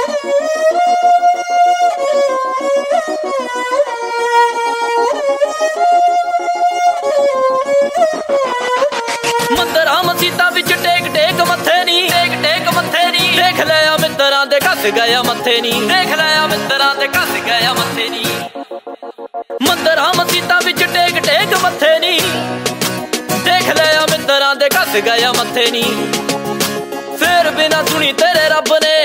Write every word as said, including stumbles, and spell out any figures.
ਮੰਦਰਾਂ ਮਸੀਤਾਂ ਵਿੱਚ ਟੇਕ ਟੇਕ ਮੱਥੇ ਨੀ, ਟੇਕ ਟੇਕ ਮੱਥੇ ਨੀ। ਦੇਖ ਲਿਆ ਮਿੱਤਰਾਂ ਦੇ ਘਸ ਗਿਆ ਮੱਥੇ ਨੀ, ਦੇਖ ਲਿਆ ਮਿੱਤਰਾਂ ਦੇ ਘਸ ਗਿਆ ਮੱਥੇ ਨੀ। ਮੰਦਰਾਂ ਮਸੀਤਾਂ ਵਿੱਚ ਟੇਕ ਟੇਕ ਮੱਥੇ ਨੀ, ਦੇਖ ਲਿਆ ਮਿੱਤਰਾਂ ਦੇ ਘਸ ਗਿਆ ਮੱਥੇ ਨੀ। ਫੇਰ ਬਿਨਾ ਸੁਣੀ ਤੇਰੇ ਰੱਬ ਨੇ